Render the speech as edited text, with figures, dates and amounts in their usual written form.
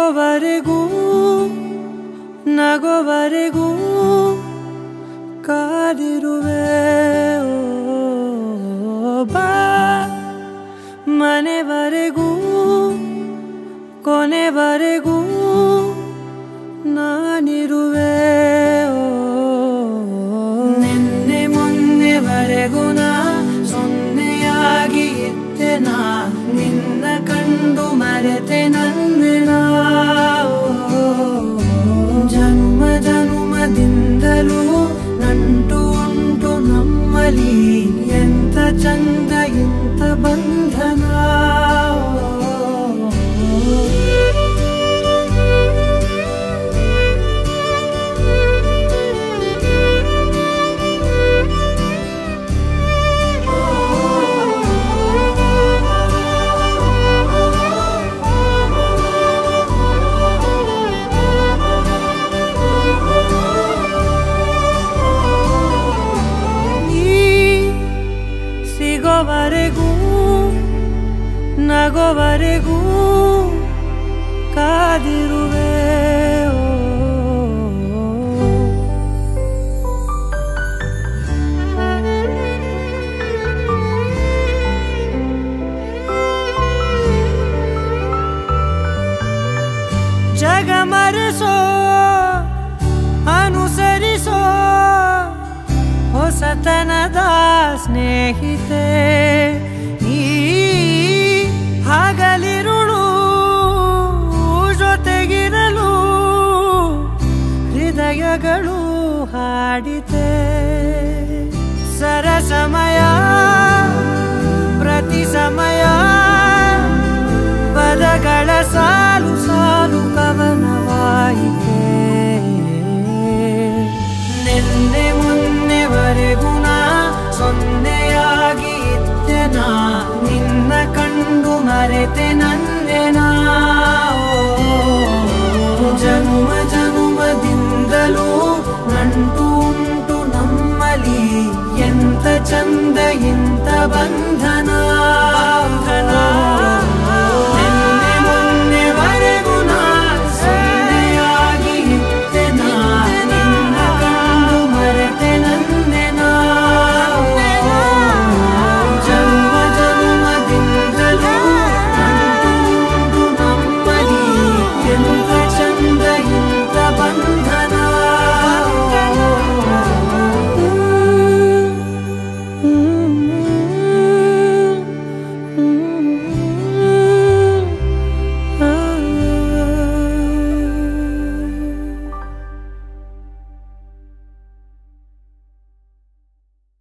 ಸಿಗೋವರೆಗೂ ನಗೋವರೆಗೂ ಕಾದಿರುವೆ ಬಾ ಮನೆವರೆಗೂ ಕೊನೆವರೆಗೂ ನಾನಿರುವೆ ನಿನ್ನೆ ಮೊನ್ನೆವರೆಗೂ ನಾ ಸೊನ್ನೆಯಾಗಿ ಇದ್ದೆ ನಾ ನಿನ್ನ ಕಂಡು ಮರೆತೆ ನನ್ನೆನ ಜನ್ಮ ಜನುಮದಿಂದಲೂ ನಂಟು ಉಂಟು ನಮ್ಮಲ್ಲಿ ಎಂತ ಚಂದ ಇಂಥ ಬಂಧನ ಸಿಗೋವರೆಗೂ ನಗೋವರೆಗೂ ಕಾದಿರುವೆ ಜಗ ಮರೆಸೋ ಅನುಸರಿಸೋ ಹೊಸತನದ ಸ್ನೇಹಿತೆ ಈ ಹಗಲಿರುಳು ಜೊತೆಗಿರಲು ಹೃದಯಗಳು ಹಾಡಿತೆ ಸರಸಮಯ ಪ್ರತಿ ಸಮಯ ಪದಗಳ ಸಾಲು ಸಾಲು ಕವನವಾಯಿತೆ ನಿನ್ನೆ ಮೊನ್ನೆವರೆಗೂ ನಾ ಸೊನ್ನೆಯಾಗಿ ಇದ್ದೆ ನಾ ನಿನ್ನ ಕಂಡು ಮರೆತೆ ನನ್ನೆನ ಜನುಮ ಜನುಮದಿಂದಲೂ ನಂಟು ಉಂಟು ನಮ್ಮಲ್ಲಿ ಎಂತ ಚಂದ ಇಂಥ ಬಂಧನ